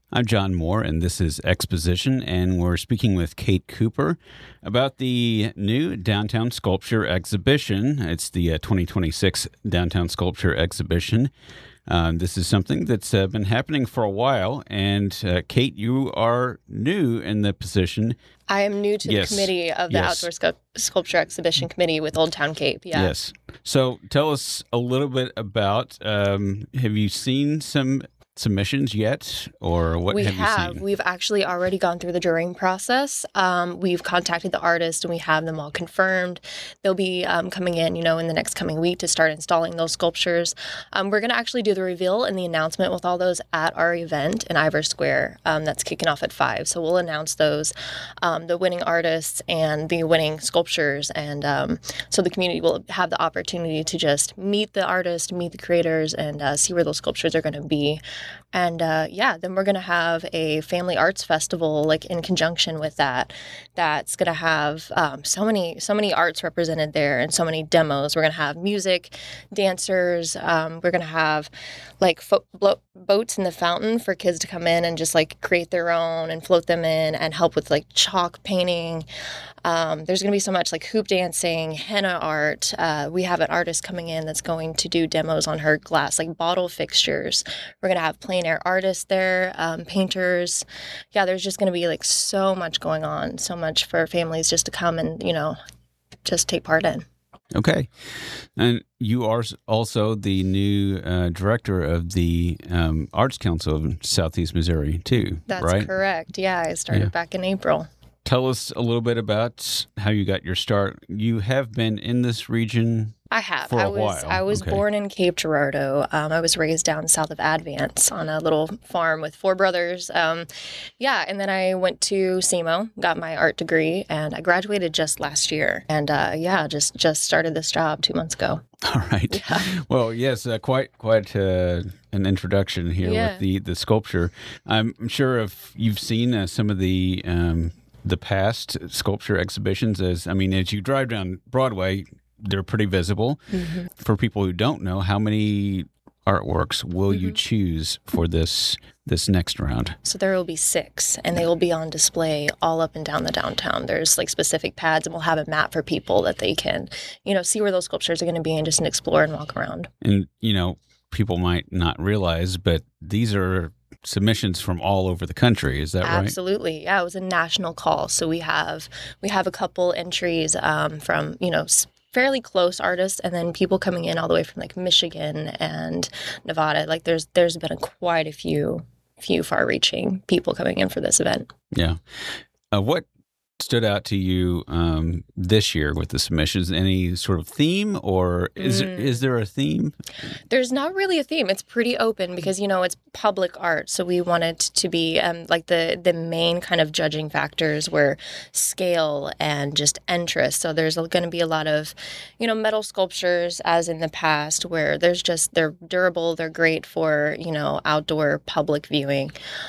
I'm John Moore, and this is Exposition, and we're speaking with Kate Cooper about the new Downtown Sculpture Exhibition. It's the 2026 Downtown Sculpture Exhibition. This is something that's been happening for a while, and Kate, you are new in the position. I am new to the committee of the Outdoor Sculpture Exhibition Committee with Old Town Cape. Yeah. Yes. So tell us a little bit about, have you seen some submissions yet, or what have you seen? We've actually already gone through the jurying process. We've contacted the artists and we have them all confirmed. They'll be coming in, in the next coming week to start installing those sculptures. We're going to actually do the reveal and the announcement with all those at our event in Ivor Square. That's kicking off at 5. So we'll announce those, the winning artists and the winning sculptures. And so the community will have the opportunity to just meet the artists, meet the creators, and see where those sculptures are going to be. And then we're going to have a family arts festival, in conjunction with that. That's going to have so many arts represented there and so many demos. We're going to have music, dancers. We're going to have boats in the fountain for kids to come in and just create their own and float them in and help with chalk painting. There's going to be so much hoop dancing, henna art. We have an artist coming in that's going to do demos on her glass, bottle fixtures. We're going to have plein air artists there, painters. Yeah, there's just going to be so much going on, so much for families just to come and, just take part in. Okay. And you are also the new director of the Arts Council of Southeast Missouri, too, That's right? correct. Yeah, I started back in April. Tell us a little bit about how you got your start. You have been in this region I have. For a while. I was born in Cape Girardeau. I was raised down south of Advance on a little farm with 4 brothers. And then I went to SEMO, got my art degree, and I graduated just last year. And just started this job 2 months ago. All right. Yeah. Well, yes, quite an introduction here with the sculpture. I'm sure if you've seen some of the past sculpture exhibitions, as you drive down Broadway, they're pretty visible. Mm-hmm. For people who don't know, how many artworks will you choose for this next round? So there will be 6, and they will be on display all up and down the downtown. There's specific pads, and we'll have a map for people that they can, see where those sculptures are going to be and just explore and walk around. And, people might not realize, but these are submissions from all over the country. Is that right? Absolutely. Yeah, it was a national call. So we have a couple entries from, fairly close artists, and then people coming in all the way from Michigan and Nevada. There's been quite a few far-reaching people coming in for this event. Yeah. What stood out to you this year with the submissions? Any sort of theme, or is there a theme? There's not really a theme. It's pretty open because, it's public art. So we wanted to be the main kind of judging factors were scale and just interest. So there's going to be a lot of, metal sculptures as in the past where they're durable, they're great for, outdoor public viewing.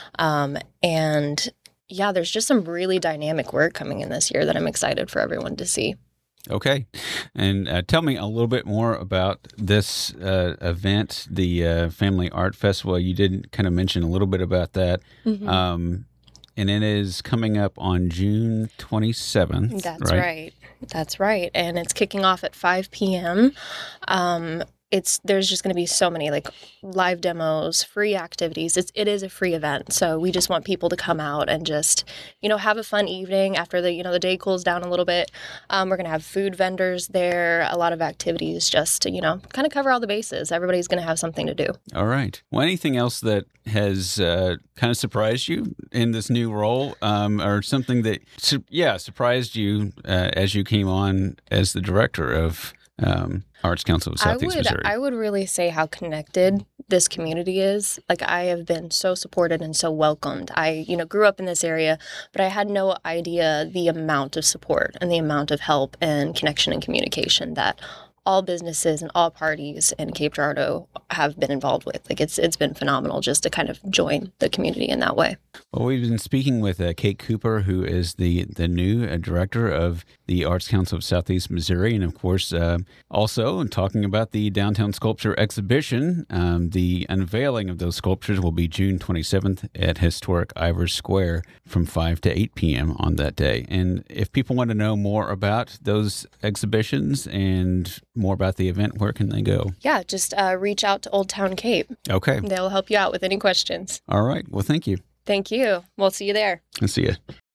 Yeah, there's just some really dynamic work coming in this year that I'm excited for everyone to see. Okay. And tell me a little bit more about this event, the Family Art Festival. You did kind of mention a little bit about that. Mm-hmm. And it is coming up on June 27th. That's right. That's right. And it's kicking off at 5 p.m. There's just going to be so many live demos, free activities. It is a free event, so we just want people to come out and just have a fun evening after the day cools down a little bit. We're going to have food vendors there, a lot of activities, just to kind of cover all the bases. Everybody's going to have something to do. All right. Well, anything else that has kind of surprised you in this new role, or something that surprised you as you came on as the director of Arts Council of Southeast Missouri? I would really say how connected this community is. I have been so supported and so welcomed. I, grew up in this area, but I had no idea the amount of support and the amount of help and connection and communication that all businesses and all parties in Cape Girardeau have been involved with. It's been phenomenal just to kind of join the community in that way. Well, we've been speaking with Kate Cooper, who is the new director of the Arts Council of Southeast Missouri. And of course, also talking about the Downtown Sculpture Exhibition, the unveiling of those sculptures will be June 27th at historic Ivor Square from 5 to 8 p.m. on that day. And if people want to know more about those exhibitions and more about the event, where can they go? Yeah, just reach out to Old Town Cape. Okay. They'll help you out with any questions. All right. Well, thank you. Thank you. We'll see you there. I'll see you.